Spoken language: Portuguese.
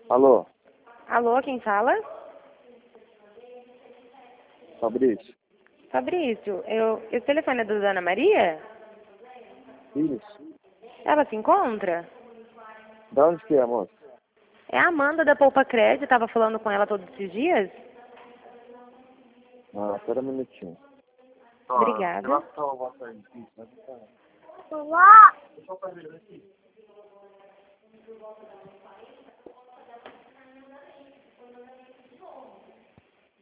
Alô, Alô, quem fala? Fabrício? Fabrício, esse telefone é da Dona Maria? Isso. Ela se encontra? Da onde que é, moça? É a Amanda da Poupa Crédito, tava falando com ela todos esses dias? Ah, espera um minutinho. Obrigada.